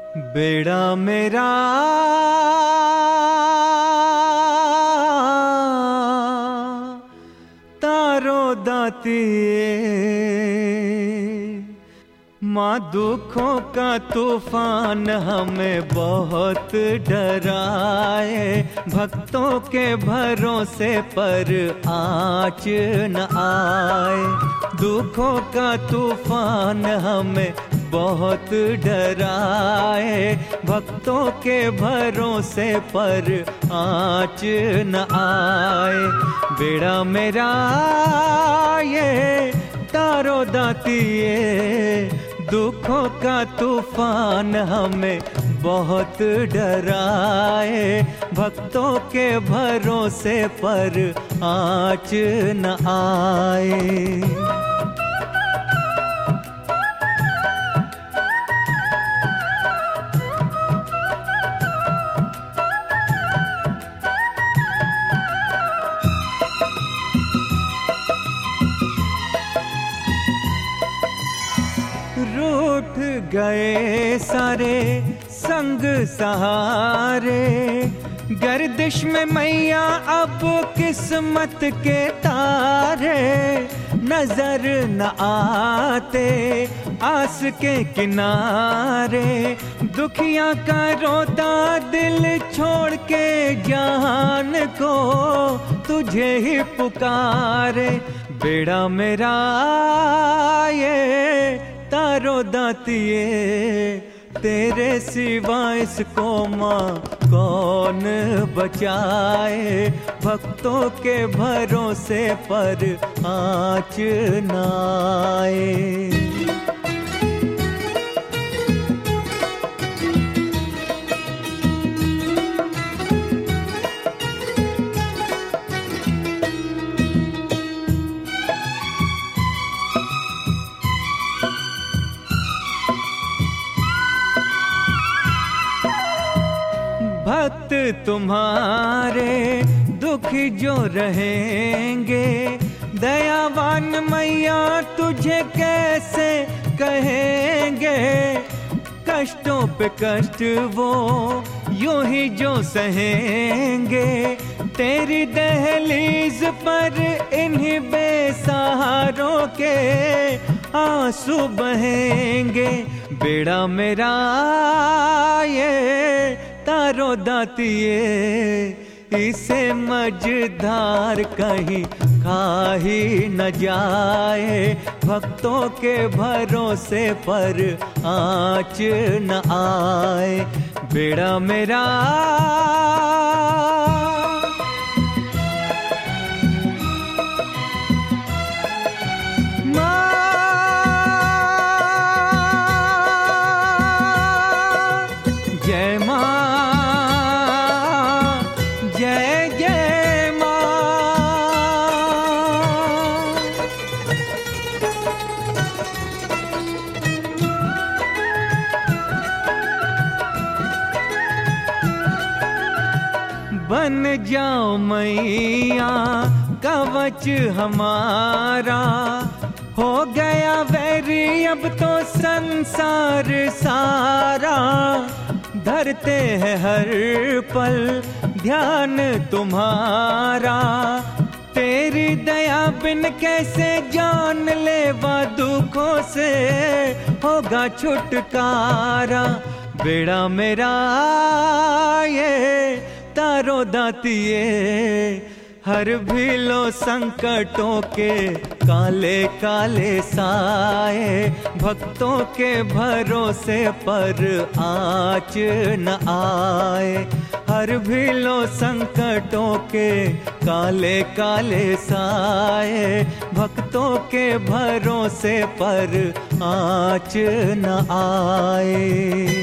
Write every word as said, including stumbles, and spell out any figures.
बेड़ा मेरा तारो दाती, माँ दुखों का तूफान हमें बहुत डराए। भक्तों के भरोसे पर आँच न आए। दुखों का तूफान हमें बहुत डराए। भक्तों के भरोसे पर आँच न आए। बेड़ा मेरा ये तारो दाती, ये दुखों का तूफान हमें बहुत डराए। भक्तों के भरोसे पर आँच न आए। रूठ गए सारे संग सहारे, गर्दिश में मैया अब किस्मत के तारे। नजर न आते आस के किनारे, दुखिया का रोता दिल छोड़ के जान को तुझे ही पुकारे। बेड़ा मेरा ये तारो दातिए, तेरे सिवा इसको माँ कौन बचाए। भक्तों के भरोसे पर आँच न आए। भक्त तुम्हारे दुख जो रहेंगे, दयावान मैया तुझे कैसे कहेंगे। कष्टों पे कष्ट वो यूं ही जो सहेंगे, तेरी दहलीज पर इन्हीं बेसहारों के आंसू बहेंगे। बेड़ा मेरा ये तारो दातिए, इसे मझधार कहीं खा ही न जाए। भक्तों के भरोसे पर आँच न आए। बेड़ा मेरा जय माँ, जय जय माँ। बन जाओ मैया कवच हमारा, हो गया वैरी अब तो संसार सारा। धरते हैं हर पल ध्यान तुम्हारा, तेरी दया बिन कैसे जान लेवा दुखों से होगा छुटकारा। बेड़ा मेरा ये तारो दातिए, हर भी लो संकटों के काले काले साए। भक्तों के भरोसे पर आँच न आए। हर भी लो संकटों के काले काले साए। भक्तों के भरोसे पर आँच न आए।